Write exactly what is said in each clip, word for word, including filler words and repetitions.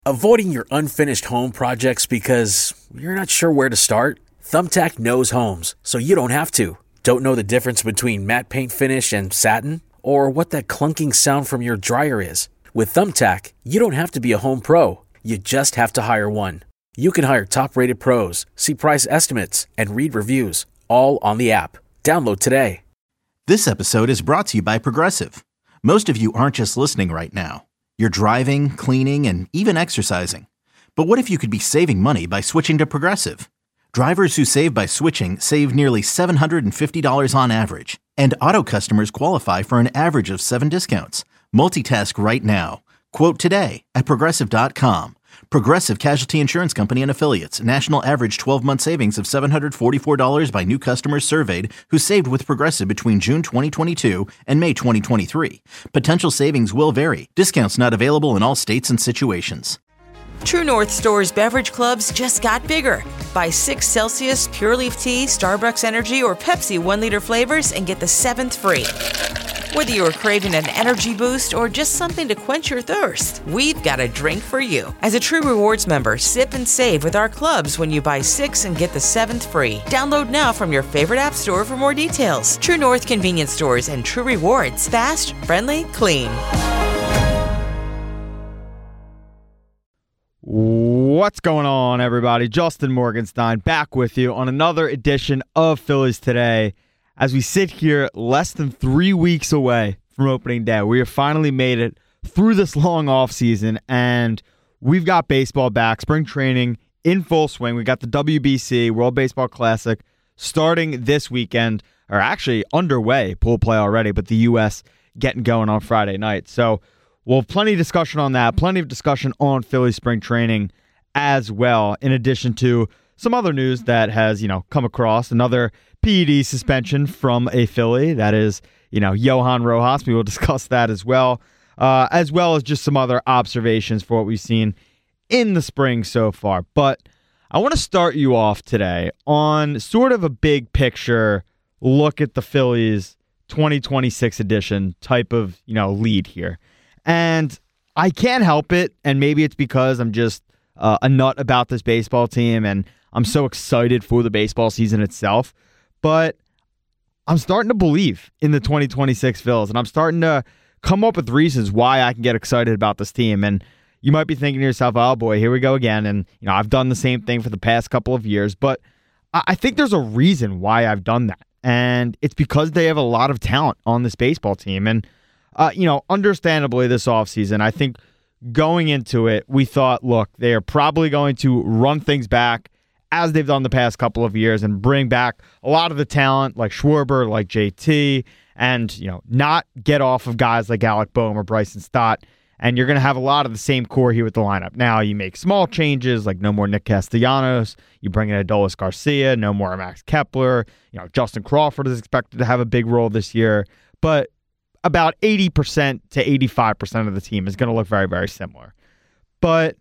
Avoiding your unfinished home projects because you're not sure where to start? Thumbtack knows homes, so you don't have to. Don't know the difference between matte paint finish and satin? Or what that clunking sound from your dryer is? With Thumbtack, you don't have to be a home pro. You just have to hire one. You can hire top-rated pros, see price estimates, and read reviews, all on the app. Download today. This episode is brought to you by Progressive. Most of you aren't just listening right now. You're driving, cleaning, and even exercising. But what if you could be saving money by switching to Progressive? Drivers who save by switching save nearly seven hundred fifty dollars on average. And auto customers qualify for an average of seven discounts. Multitask right now. Quote today at Progressive dot com. Progressive Casualty Insurance Company and Affiliates. National average twelve-month savings of seven hundred forty-four dollars by new customers surveyed who saved with Progressive between June twenty twenty-two and May twenty twenty-three. Potential savings will vary. Discounts not available in all states and situations. True North Store's beverage clubs just got bigger. Buy six Celsius, Pure Leaf Tea, Starbucks Energy, or Pepsi one-liter flavors and get the seventh free. Whether you're craving an energy boost or just something to quench your thirst, we've got a drink for you. As a True Rewards member, sip and save with our clubs when you buy six and get the seventh free. Download now from your favorite app store for more details. True North Convenience Stores and True Rewards. Fast, friendly, clean. What's going on, everybody? Justin Morgenstein back with you on another edition of Phillies Today. As we sit here less than three weeks away from opening day, we have finally made it through this long offseason, and we've got baseball back, spring training in full swing. We got the W B C, World Baseball Classic, starting this weekend, or actually underway, pool play already, but the U S getting going on Friday night. So we'll have plenty of discussion on that, plenty of discussion on Philly spring training as well, in addition to some other news that has, you know, come across. Another P E D suspension from a Philly, that is, you know, Johan Rojas. We will discuss that as well, uh, as well as just some other observations for what we've seen in the spring so far. But I want to start you off today on sort of a big picture look at the Phillies twenty twenty-six edition type of, you know, lead here. And I can't help it, and maybe it's because I'm just uh, a nut about this baseball team, and I'm so excited for the baseball season itself, but I'm starting to believe in the twenty twenty-six Phils, and I'm starting to come up with reasons why I can get excited about this team. And you might be thinking to yourself, oh boy, here we go again. And you know, I've done the same thing for the past couple of years, but I think there's a reason why I've done that, and it's because they have a lot of talent on this baseball team. And Uh, you know, understandably this offseason, I think going into it, we thought, look, they are probably going to run things back as they've done the past couple of years and bring back a lot of the talent like Schwarber, like J T, and, you know, not get off of guys like Alec Boehm or Bryson Stott. And you're going to have a lot of the same core here with the lineup. Now, you make small changes, like no more Nick Castellanos. You bring in Adolis Garcia, no more Max Kepler. You know, Justin Crawford is expected to have a big role this year. But about eighty percent to eighty-five percent of the team is going to look very, very similar. But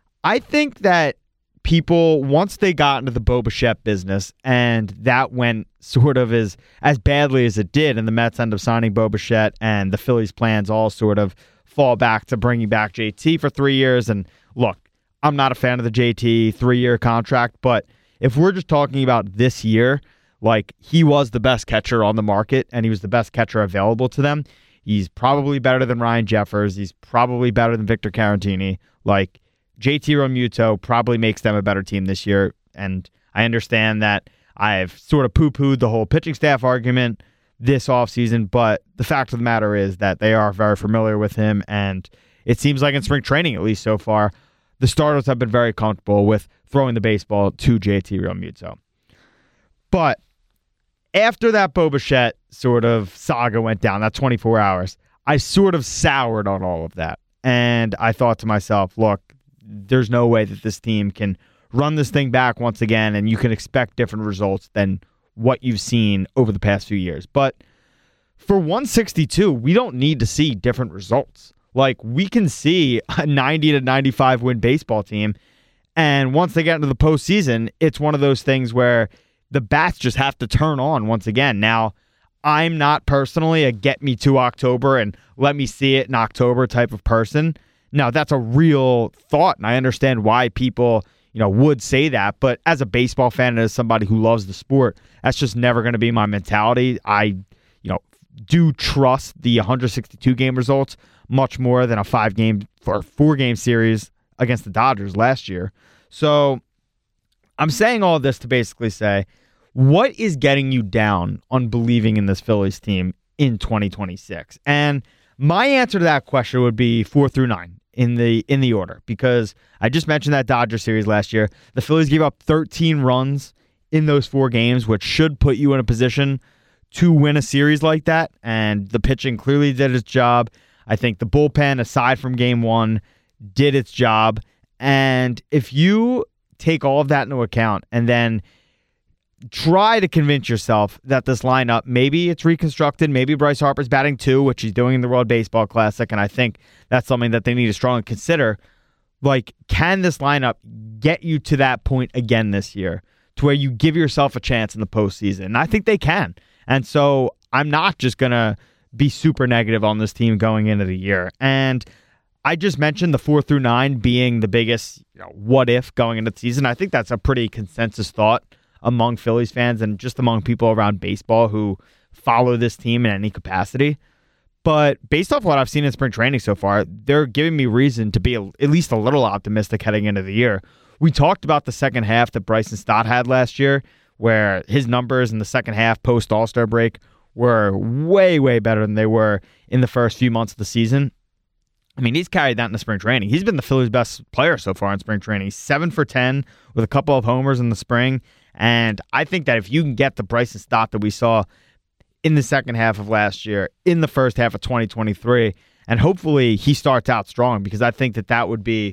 I think that people, once they got into the Bo Bichette business, and that went sort of as, as badly as it did, and the Mets end up signing Bo Bichette, and the Phillies' plans all sort of fall back to bringing back J T for three years. And look, I'm not a fan of the J T three-year contract, but if we're just talking about this year, like, he was the best catcher on the market, and he was the best catcher available to them. He's probably better than Ryan Jeffers. He's probably better than Victor Caratini. Like, J T Realmuto probably makes them a better team this year, and I understand that I've sort of poo-pooed the whole pitching staff argument this offseason, but the fact of the matter is that they are very familiar with him, and it seems like in spring training, at least so far, the starters have been very comfortable with throwing the baseball to J T Realmuto. But after that Bo Bichette sort of saga went down, that twenty-four hours, I sort of soured on all of that. And I thought to myself, look, there's no way that this team can run this thing back once again, and you can expect different results than what you've seen over the past few years. But for one sixty-two, we don't need to see different results. Like, we can see a ninety to ninety-five win baseball team, and once they get into the postseason, it's one of those things where the bats just have to turn on once again. Now, I'm not personally a get me to October and let me see it in October type of person. Now, that's a real thought, and I understand why people, you know, would say that. But as a baseball fan and as somebody who loves the sport, that's just never going to be my mentality. I, you know, do trust the one sixty-two game results much more than a five-game or four-game series against the Dodgers last year. So I'm saying all this to basically say, what is getting you down on believing in this Phillies team in twenty twenty-six? And my answer to that question would be four through nine in the in the order, because I just mentioned that Dodger series last year. The Phillies gave up thirteen runs in those four games, which should put you in a position to win a series like that. And the pitching clearly did its job. I think the bullpen, aside from game one, did its job. And if you take all of that into account and then try to convince yourself that this lineup, maybe it's reconstructed, maybe Bryce Harper's batting two, which he's doing in the World Baseball Classic, and I think that's something that they need to strongly consider. Like, can this lineup get you to that point again this year, to where you give yourself a chance in the postseason? And I think they can. And so I'm not just going to be super negative on this team going into the year. And I just mentioned the four through nine being the biggest, you know, what if going into the season. I think that's a pretty consensus thought among Phillies fans and just among people around baseball who follow this team in any capacity. But based off what I've seen in spring training so far, they're giving me reason to be a, at least a little optimistic heading into the year. We talked about the second half that Bryson Stott had last year, where his numbers in the second half post All-Star break were way, way better than they were in the first few months of the season. I mean, he's carried that in the spring training. He's been the Phillies' best player so far in spring training. He's seven for ten with a couple of homers in the spring. And I think that if you can get the Bryson Stott that we saw in the second half of last year, in the first half of twenty twenty-three, and hopefully he starts out strong, because I think that that would be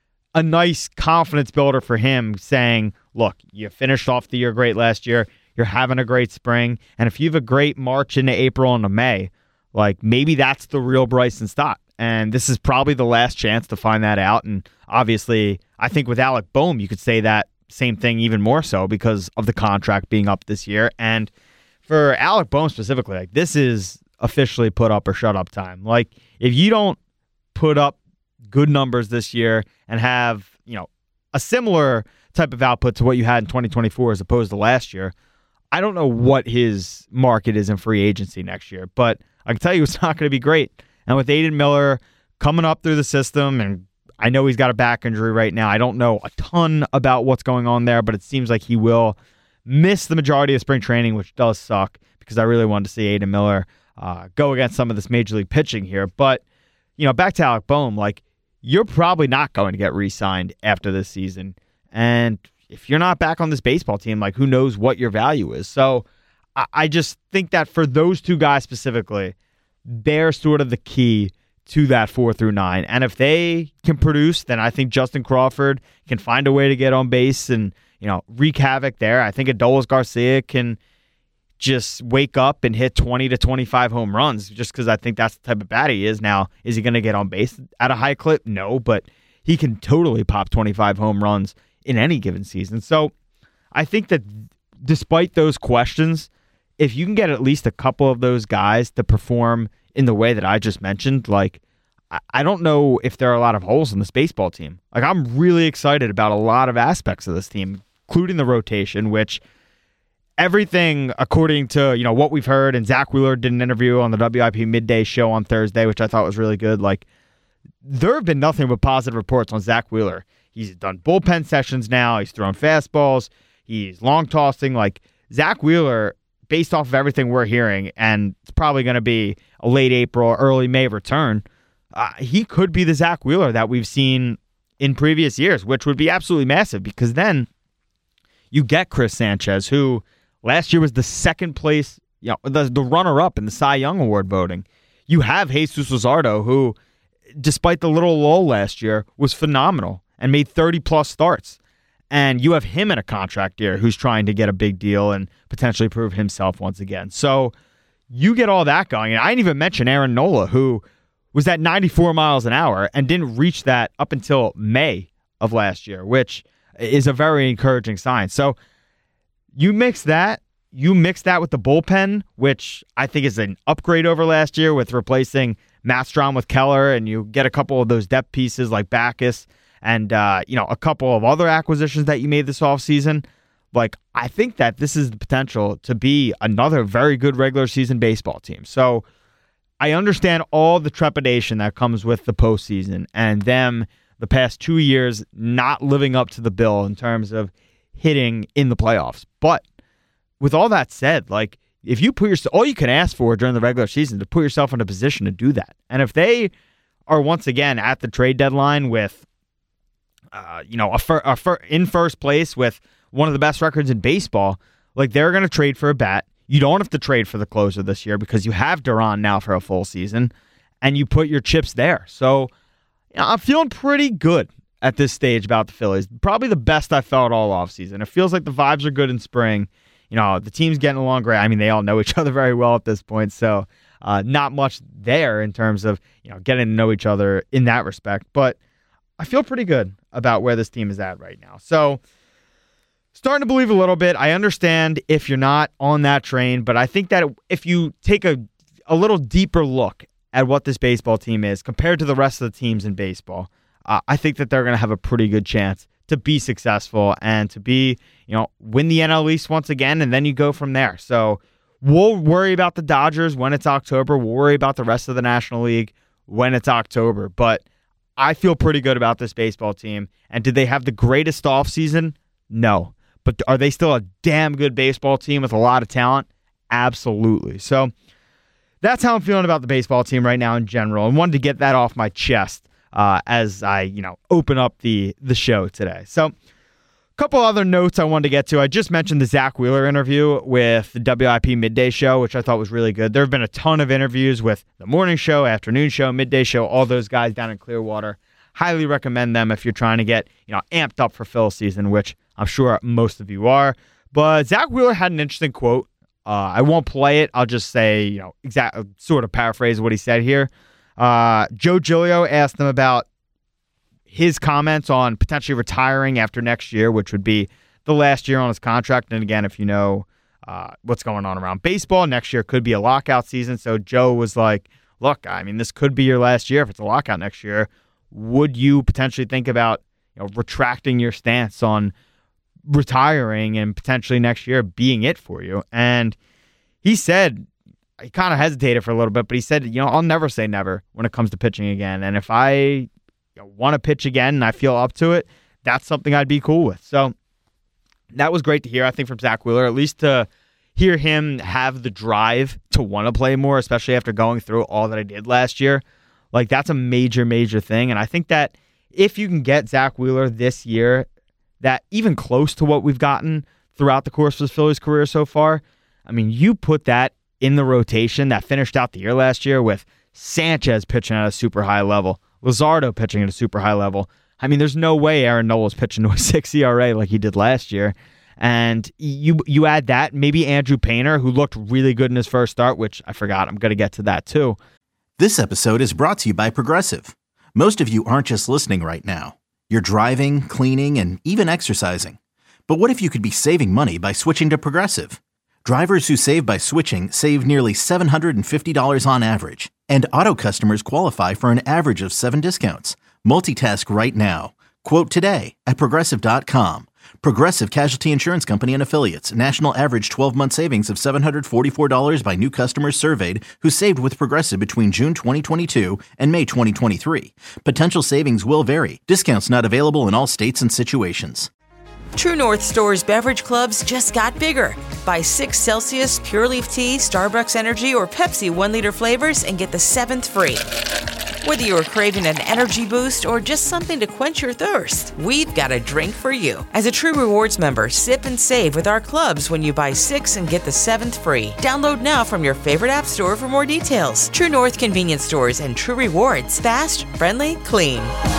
a nice confidence builder for him, saying, look, you finished off the year great last year, you're having a great spring, and if you have a great March into April into May, like, maybe that's the real Bryson Stott. And this is probably the last chance to find that out. And obviously, I think with Alec Boehm, you could say that same thing even more so because of the contract being up this year. And for Alec Boehm specifically, like, this is officially put up or shut up time. Like, if you don't put up good numbers this year and have, you know, a similar type of output to what you had in twenty twenty-four as opposed to last year, I don't know what his market is in free agency next year, but I can tell you it's not going to be great. And with Aidan Miller coming up through the system, and I know he's got a back injury right now. I don't know a ton about what's going on there, but it seems like he will miss the majority of spring training, which does suck because I really wanted to see Aidan Miller uh, go against some of this major league pitching here. But, you know, back to Alec Boehm, like, you're probably not going to get re-signed after this season. And if you're not back on this baseball team, like, who knows what your value is. So I, I just think that for those two guys specifically, they're sort of the key to that four through nine. And if they can produce, then I think Justin Crawford can find a way to get on base and, you know, wreak havoc there. I think Adolis Garcia can just wake up and hit twenty to twenty-five home runs, just because I think that's the type of bat he is. Now, is he going to get on base at a high clip? No, but he can totally pop twenty-five home runs in any given season. So I think that despite those questions, if you can get at least a couple of those guys to perform in the way that I just mentioned, like, I don't know if there are a lot of holes in this baseball team. Like, I'm really excited about a lot of aspects of this team, including the rotation, which everything, according to, you know, what we've heard, and Zach Wheeler did an interview on the W I P Midday Show on Thursday, which I thought was really good. Like, there have been nothing but positive reports on Zach Wheeler. He's done bullpen sessions now. He's thrown fastballs. He's long tossing. Like, Zach Wheeler, based off of everything we're hearing, and it's probably going to be a late April, early May return, uh, he could be the Zach Wheeler that we've seen in previous years, which would be absolutely massive, because then you get Chris Sanchez, who last year was the second place, you know, the, the runner-up in the Cy Young Award voting. You have Jesus Luzardo, who, despite the little lull last year, was phenomenal and made thirty-plus starts. And you have him in a contract year who's trying to get a big deal and potentially prove himself once again. So you get all that going. And I didn't even mention Aaron Nola, who was at ninety-four miles an hour and didn't reach that up until May of last year, which is a very encouraging sign. So you mix that, you mix that with the bullpen, which I think is an upgrade over last year with replacing Matt Strom with Keller, and you get a couple of those depth pieces like Backus and, uh, you know, a couple of other acquisitions that you made this offseason, like, I think that this is the potential to be another very good regular season baseball team. So I understand all the trepidation that comes with the postseason and them the past two years not living up to the bill in terms of hitting in the playoffs. But with all that said, like, if you put yourself, all you can ask for during the regular season to put yourself in a position to do that. And if they are once again at the trade deadline with, uh, you know, a, fir- a fir- in first place with one of the best records in baseball, like, they're going to trade for a bat. You don't have to trade for the closer this year because you have Duran now for a full season, and you put your chips there. So, you know, I'm feeling pretty good at this stage about the Phillies. Probably the best I felt all offseason. It feels like the vibes are good in spring. You know, the team's getting along great. I mean, they all know each other very well at this point, so uh, not much there in terms of, you know, getting to know each other in that respect. But I feel pretty good about where this team is at right now. So, starting to believe a little bit. I understand if you're not on that train, but I think that if you take a, a little deeper look at what this baseball team is compared to the rest of the teams in baseball, uh, I think that they're going to have a pretty good chance to be successful and to be, you know, win the N L East once again, and then you go from there. So we'll worry about the Dodgers when it's October. We'll worry about the rest of the National League when it's October. But I feel pretty good about this baseball team. And did they have the greatest offseason? No. But are they still a damn good baseball team with a lot of talent? Absolutely. So that's how I'm feeling about the baseball team right now in general, and wanted to get that off my chest uh, as I, you know, open up the the show today. So a couple other notes I wanted to get to. I just mentioned the Zach Wheeler interview with the W I P Midday Show, which I thought was really good. There have been a ton of interviews with the morning show, afternoon show, midday show, all those guys down in Clearwater. Highly recommend them if you're trying to get, you know, amped up for Phil season, which I'm sure most of you are. But Zach Wheeler had an interesting quote. Uh, I won't play it. I'll just say, you know, exact, sort of paraphrase what he said here. Uh, Joe Giglio asked him about his comments on potentially retiring after next year, which would be the last year on his contract. And again, if you know uh, what's going on around baseball, next year could be a lockout season. So Joe was like, look, I mean, this could be your last year if it's a lockout next year. Would you potentially think about, you know, retracting your stance on retiring and potentially next year being it for you? And he said, he kind of hesitated for a little bit, but he said, you know, I'll never say never when it comes to pitching again. And if I you know, want to pitch again and I feel up to it, that's something I'd be cool with. So that was great to hear, I think, from Zach Wheeler, at least to hear him have the drive to want to play more, especially after going through all that I did last year. Like, that's a major, major thing. And I think that if you can get Zach Wheeler this year, that even close to what we've gotten throughout the course of his Phillies career so far, I mean, you put that in the rotation that finished out the year last year with Sanchez pitching at a super high level, Luzardo pitching at a super high level. I mean, there's no way Aaron Nola's pitching to a six E R A like he did last year. And you you add that, maybe Andrew Painter, who looked really good in his first start, which I forgot. I'm going to get to that too. This episode is brought to you by Progressive. Most of you aren't just listening right now. You're driving, cleaning, and even exercising. But what if you could be saving money by switching to Progressive? Drivers who save by switching save nearly seven hundred fifty dollars on average. And auto customers qualify for an average of seven discounts. Multitask right now. Quote today at Progressive dot com. Progressive Casualty Insurance Company and Affiliates. National average twelve-month savings of seven hundred forty-four dollars by new customers surveyed who saved with Progressive between June twenty twenty-two and May twenty twenty-three. Potential savings will vary. Discounts not available in all states and situations. True North Store's beverage clubs just got bigger. Buy six Celsius Pure Leaf Tea, Starbucks Energy, or Pepsi one-liter flavors and get the seventh free. Whether you're craving an energy boost or just something to quench your thirst, we've got a drink for you. As a True Rewards member, sip and save with our clubs when you buy six and get the seventh free. Download now from your favorite app store for more details. True North Convenience Stores and True Rewards. Fast, friendly, clean.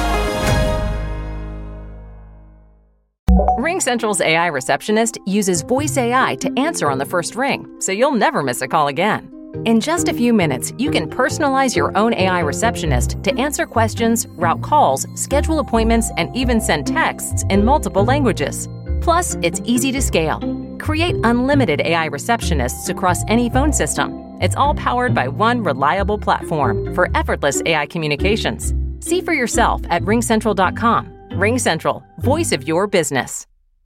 RingCentral's A I receptionist uses voice A I to answer on the first ring, so you'll never miss a call again. In just a few minutes, you can personalize your own A I receptionist to answer questions, route calls, schedule appointments, and even send texts in multiple languages. Plus, it's easy to scale. Create unlimited A I receptionists across any phone system. It's all powered by one reliable platform for effortless A I communications. See for yourself at ring central dot com. RingCentral, voice of your business.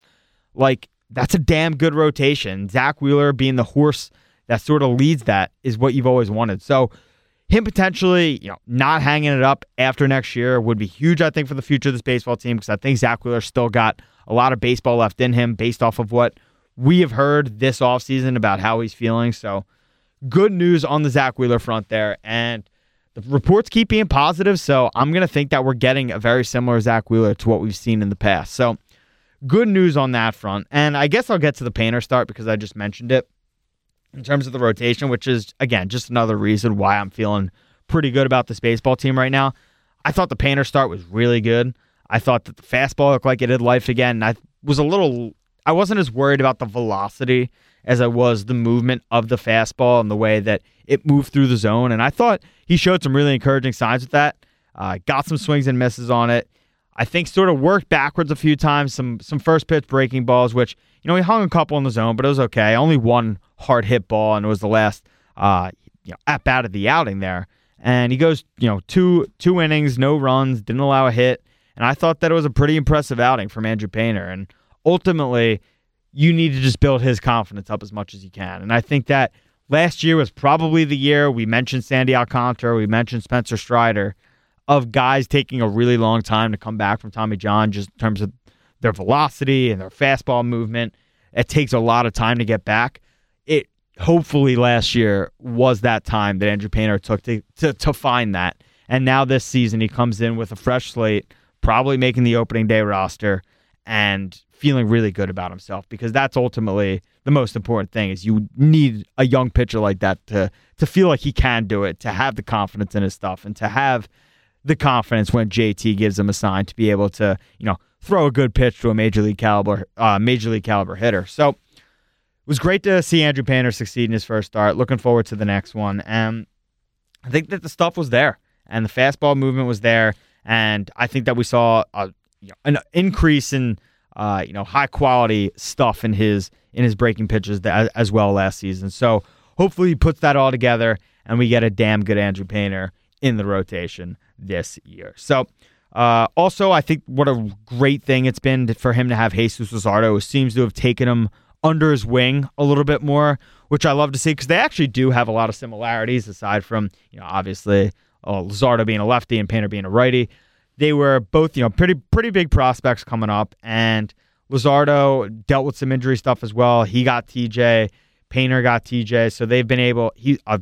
Like, that's a damn good rotation. Zach Wheeler being the horse that sort of leads that is what you've always wanted. So him potentially, you know, not hanging it up after next year would be huge, I think, for the future of this baseball team, because I think Zach Wheeler still got a lot of baseball left in him based off of what we have heard this offseason about how he's feeling. So good news on the Zach Wheeler front there. And the reports keep being positive, so I'm going to think that we're getting a very similar Zach Wheeler to what we've seen in the past. So good news on that front. And I guess I'll get to the Painter start because I just mentioned it in terms of the rotation, which is, again, just another reason why I'm feeling pretty good about this baseball team right now. I thought the Painter start was really good. I thought that the fastball looked like it had life again. I was a little, I wasn't as worried about the velocity as I was the movement of the fastball and the way that it moved through the zone. And I thought he showed some really encouraging signs with that. Uh, got some swings and misses on it. I think sort of worked backwards a few times, some some first pitch breaking balls, which, you know, he hung a couple in the zone, but it was okay. Only one hard hit ball, and it was the last uh, you know, at bat of the outing there. And he goes, you know, two two innings, no runs, didn't allow a hit. And I thought that it was a pretty impressive outing from Andrew Painter. And ultimately, you need to just build his confidence up as much as you can. And I think that last year was probably the year, we mentioned Sandy Alcantara, we mentioned Spencer Strider, of guys taking a really long time to come back from Tommy John, just in terms of their velocity and their fastball movement. It takes a lot of time to get back. It hopefully last year was that time that Andrew Painter took to, to, to find that. And now this season he comes in with a fresh slate, probably making the opening day roster and feeling really good about himself, because that's ultimately the most important thing. Is you need a young pitcher like that to to feel like he can do it, to have the confidence in his stuff, and to have the confidence when J T gives him a sign to be able to, you know, throw a good pitch to a major league caliber uh, major league caliber hitter. So it was great to see Andrew Painter succeed in his first start. Looking forward to the next one. And I think that the stuff was there, and the fastball movement was there, and I think that we saw a, you know, an increase in Uh, you know, high quality stuff in his in his breaking pitches that, as well last season. So hopefully he puts that all together and we get a damn good Andrew Painter in the rotation this year. So uh, also, I think what a great thing it's been for him to have Jesus Luzardo, who seems to have taken him under his wing a little bit more, which I love to see, because they actually do have a lot of similarities aside from, you know, obviously uh, Luzardo being a lefty and Painter being a righty. They were both, you know, pretty pretty big prospects coming up, and Luzardo dealt with some injury stuff as well. He got T J, Painter got T J, so they've been able. He uh,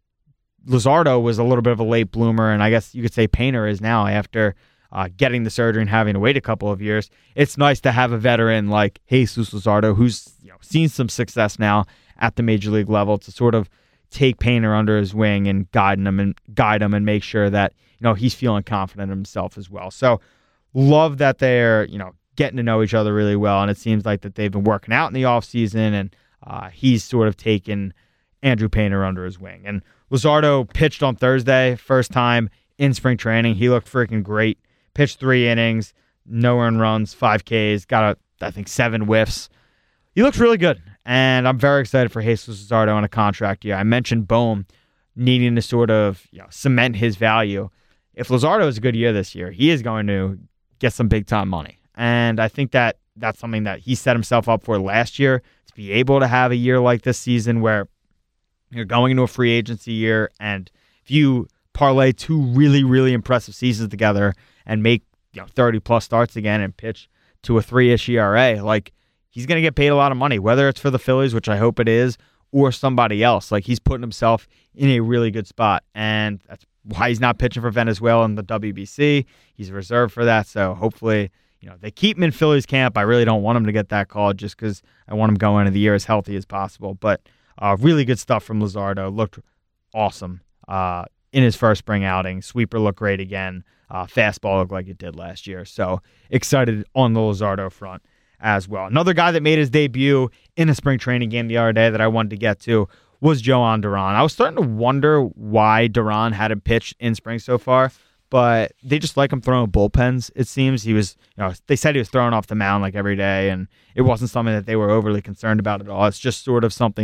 Luzardo was a little bit of a late bloomer, and I guess you could say Painter is now after uh, getting the surgery and having to wait a couple of years. It's nice to have a veteran like Jesus Luzardo, who's, you know, seen some success now at the major league level, to sort of take Painter under his wing and guide him and guide him and make sure that, you know, he's feeling confident in himself as well. So love that they're, you know, getting to know each other really well. And it seems like that they've been working out in the offseason, and uh, he's sort of taken Andrew Painter under his wing. And Luzardo pitched on Thursday, first time in spring training. He looked freaking great. Pitched three innings, no earned runs, five Ks, got, a, I think, seven whiffs. He looks really good. And I'm very excited for Jesus Luzardo on a contract year. I mentioned Bohm needing to sort of, you know, cement his value. If Luzardo is a good year this year, he is going to get some big-time money. And I think that that's something that he set himself up for last year, to be able to have a year like this season where you're going into a free agency year, and if you parlay two really, really impressive seasons together and make, you know, thirty-plus starts again and pitch to a three-ish E R A, like, he's going to get paid a lot of money, whether it's for the Phillies, which I hope it is, or somebody else. Like, he's putting himself in a really good spot, and that's why he's not pitching for Venezuela in the W B C. He's reserved for that, so hopefully, you know, they keep him in Phillies camp. I really don't want him to get that call, just because I want him going into the year as healthy as possible. But uh, really good stuff from Luzardo. Looked awesome uh, in his first spring outing. Sweeper looked great again. Uh, fastball looked like it did last year. So excited on the Luzardo front as well. Another guy that made his debut in a spring training game the other day that I wanted to get to was Jhoan Duran. I was starting to wonder why Duran hadn't pitched in spring so far, but they just like him throwing bullpens, it seems. He was, you know, they said he was throwing off the mound like every day, and it wasn't something that they were overly concerned about at all. It's just sort of something that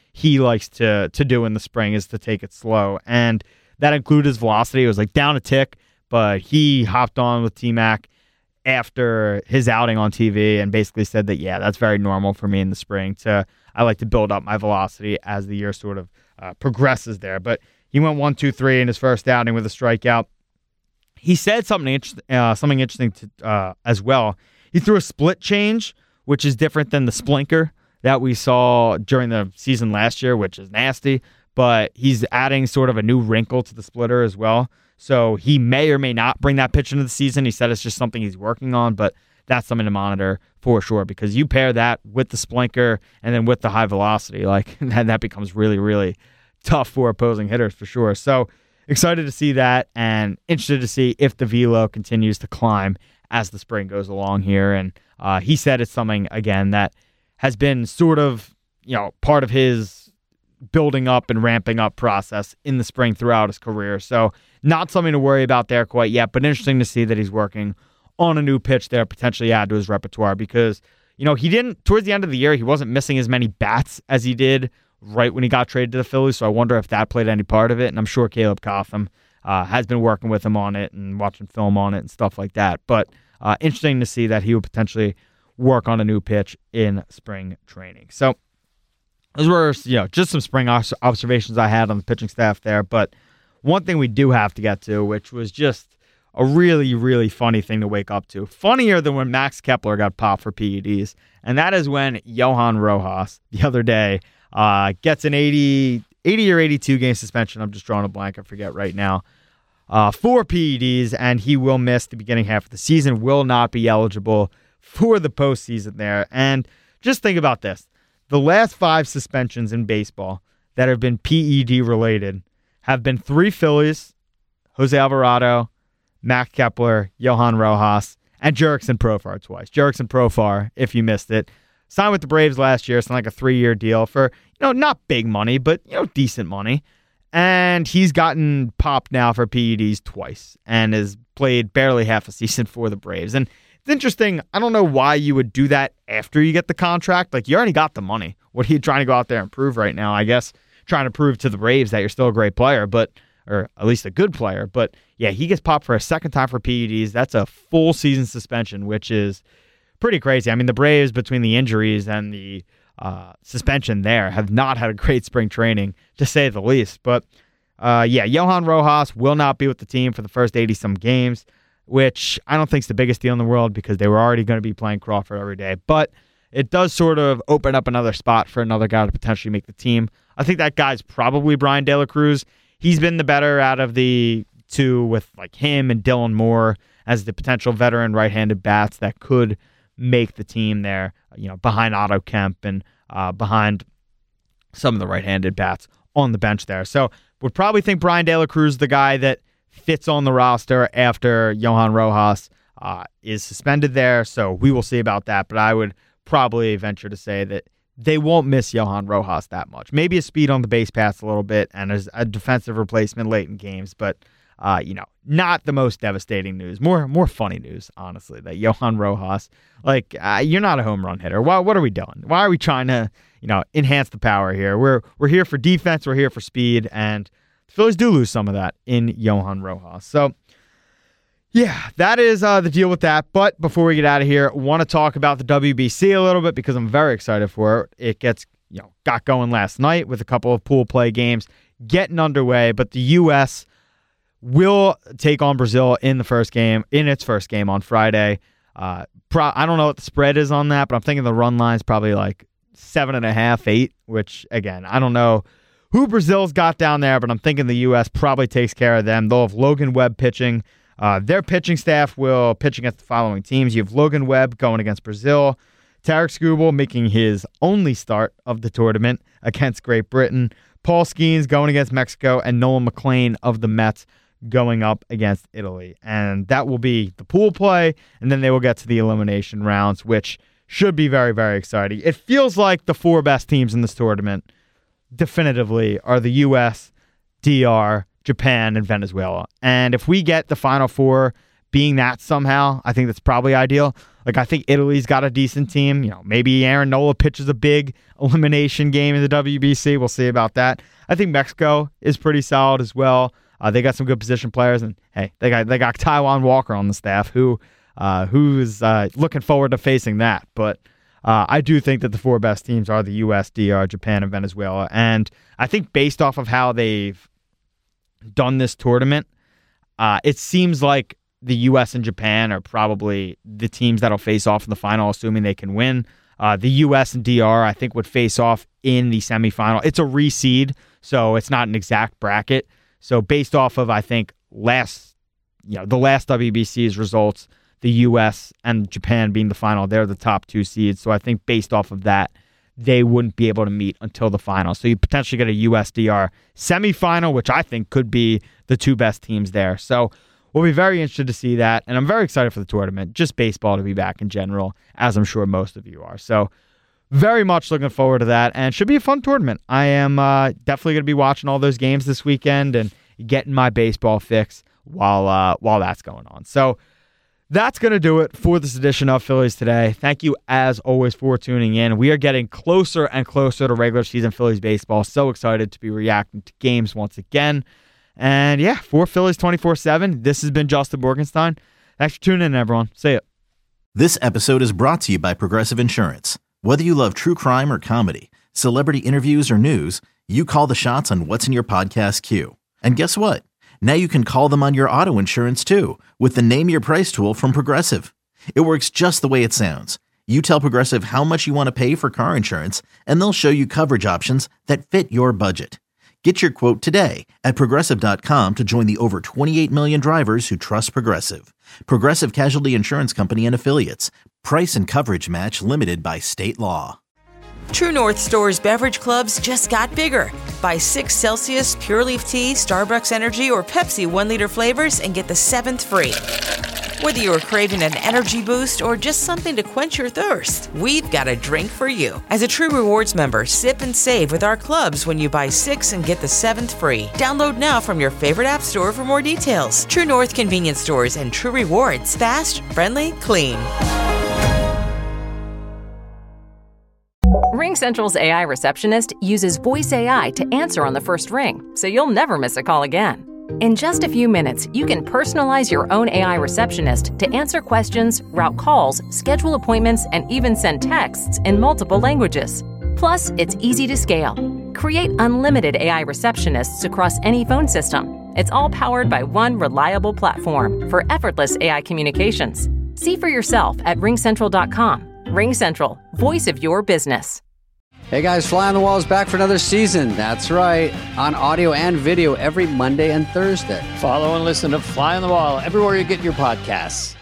he likes to to do in the spring is to take it slow. And that included his velocity. It was like down a tick, but he hopped on with T-Mac after his outing on T V and basically said that, yeah, that's very normal for me in the spring. To I like to build up my velocity as the year sort of uh, progresses there. But he went one, two, three in his first outing with a strikeout. He said something, inter- uh, something interesting to, uh, as well. He threw a split change, which is different than the splinker that we saw during the season last year, which is nasty. But he's adding sort of a new wrinkle to the splitter as well. So he may or may not bring that pitch into the season. He said it's just something he's working on, but that's something to monitor for sure, because you pair that with the splinker and then with the high velocity, like that, that becomes really, really tough for opposing hitters for sure. So excited to see that and interested to see if the velo continues to climb as the spring goes along here. And uh, he said it's something, again, that has been sort of, you know, part of his building up and ramping up process in the spring throughout his career. So not something to worry about there quite yet, but interesting to see that he's working on a new pitch there, potentially add to his repertoire, because, you know, he didn't, towards the end of the year, he wasn't missing as many bats as he did right when he got traded to the Phillies. So I wonder if that played any part of it. And I'm sure Caleb Cotham uh, has been working with him on it and watching film on it and stuff like that. But uh, interesting to see that he would potentially work on a new pitch in spring training. So those were, you know, just some spring observations I had on the pitching staff there. But one thing we do have to get to, which was just a really, really funny thing to wake up to. Funnier than when Max Kepler got popped for P E Ds. And that is when Johan Rojas, the other day, uh, gets an eighty, eighty or eighty-two game suspension. I'm just drawing a blank. I forget right now. Uh, for P E Ds, and he will miss the beginning half of the season, will not be eligible for the postseason there. And just think about this. The last five suspensions in baseball that have been P E D related have been three Phillies, Jose Alvarado, Max Kepler, Johan Rojas, and Jurickson Profar twice. Jurickson Profar, if you missed it, signed with the Braves last year, signed like a three-year deal for, you know, not big money, but, you know, decent money. And he's gotten popped now for P E Ds twice and has played barely half a season for the Braves. And it's interesting. I don't know why you would do that after you get the contract. Like, you already got the money. What are you trying to go out there and prove right now? I guess trying to prove to the Braves that you're still a great player, but or at least a good player. But yeah, he gets popped for a second time for P E Ds. That's a full season suspension, which is pretty crazy. I mean, the Braves, between the injuries and the uh, suspension there, have not had a great spring training, to say the least. But uh, yeah, Johan Rojas will not be with the team for the first eighty-some games, which I don't think is the biggest deal in the world because they were already going to be playing Crawford every day. But it does sort of open up another spot for another guy to potentially make the team. I think that guy's probably Brian De La Cruz. He's been the better out of the two, with like him and Dylan Moore as the potential veteran right-handed bats that could make the team there, you know, behind Otto Kemp and uh, behind some of the right-handed bats on the bench there. So would probably think Brian De La Cruz is the guy that fits on the roster after Johan Rojas uh, is suspended there. So we will see about that. But I would probably venture to say that they won't miss Johan Rojas that much. Maybe a speed on the base pass a little bit and as a defensive replacement late in games, but uh, you know, not the most devastating news. More, more funny news, honestly. That Johan Rojas, like, uh, you're not a home run hitter. Why? What are we doing? Why are we trying to, you know, enhance the power here? We're we're here for defense. We're here for speed, and the Phillies do lose some of that in Johan Rojas. So, yeah, that is uh, the deal with that. But before we get out of here, I want to talk about the W B C a little bit because I'm very excited for it. It gets, you know, got going last night with a couple of pool play games getting underway. But the U S will take on Brazil in the first game, in its first game on Friday. Uh, pro- I don't know what the spread is on that, but I'm thinking the run line is probably like seven and a half, eight. Which again, I don't know who Brazil's got down there, but I'm thinking the U S probably takes care of them. They'll have Logan Webb pitching. Uh, their pitching staff will pitch against the following teams. You have Logan Webb going against Brazil, Tarek Skubal making his only start of the tournament against Great Britain, Paul Skeens going against Mexico, and Nolan McLean of the Mets going up against Italy. And that will be the pool play, and then they will get to the elimination rounds, which should be very, very exciting. It feels like the four best teams in this tournament definitively are the U S, D R, Japan, and Venezuela. And if we get the Final Four being that somehow, I think that's probably ideal. Like, I think Italy's got a decent team. You know, maybe Aaron Nola pitches a big elimination game in the W B C. We'll see about that. I think Mexico is pretty solid as well. Uh, they got some good position players, and hey, they got they got Taiwan Walker on the staff, who uh, who is uh, looking forward to facing that. But uh, I do think that the four best teams are the U S, D R, Japan, and Venezuela. And I think based off of how they've done this tournament, uh, it seems like the U S and Japan are probably the teams that'll face off in the final, assuming they can win. Uh, the U S and D R, I think, would face off in the semifinal. It's a reseed, so it's not an exact bracket. So based off of, I think, last, you know, the last W B C's results, the U S and Japan being the final, they're the top two seeds. So I think based off of that, they wouldn't be able to meet until the final. So you potentially get a U S D R semifinal, which I think could be the two best teams there. So we'll be very interested to see that. And I'm very excited for the tournament, just baseball to be back in general, as I'm sure most of you are. So very much looking forward to that, and it should be a fun tournament. I am uh, definitely going to be watching all those games this weekend and getting my baseball fix while uh, while that's going on. So that's going to do it for this edition of Phillies Today. Thank you, as always, for tuning in. We are getting closer and closer to regular season Phillies baseball. So excited to be reacting to games once again. And yeah, for Phillies twenty-four seven, this has been Justin Morgenstein. Thanks for tuning in, everyone. See ya. This episode is brought to you by Progressive Insurance. Whether you love true crime or comedy, celebrity interviews or news, you call the shots on what's in your podcast queue. And guess what? Now you can call them on your auto insurance too, with the Name Your Price tool from Progressive. It works just the way it sounds. You tell Progressive how much you want to pay for car insurance, and they'll show you coverage options that fit your budget. Get your quote today at Progressive dot com to join the over twenty-eight million drivers who trust Progressive. Progressive Casualty Insurance Company and Affiliates. Price and coverage match limited by state law. True North Store's beverage clubs just got bigger. Buy six Celsius Pure Leaf Tea, Starbucks Energy, or Pepsi one-liter flavors and get the seventh free. Whether you are craving an energy boost or just something to quench your thirst, we've got a drink for you. As a True Rewards member, sip and save with our clubs when you buy six and get the seventh free. Download now from your favorite app store for more details. True North Convenience Stores and True Rewards. Fast, friendly, clean. RingCentral's A I receptionist uses voice A I to answer on the first ring, so you'll never miss a call again. In just a few minutes, you can personalize your own A I receptionist to answer questions, route calls, schedule appointments, and even send texts in multiple languages. Plus, it's easy to scale. Create unlimited A I receptionists across any phone system. It's all powered by one reliable platform for effortless A I communications. See for yourself at ring central dot com. RingCentral, voice of your business. Hey guys, Fly on the Wall is back for another season. That's right, on audio and video every Monday and Thursday. Follow and listen to Fly on the Wall everywhere you get your podcasts.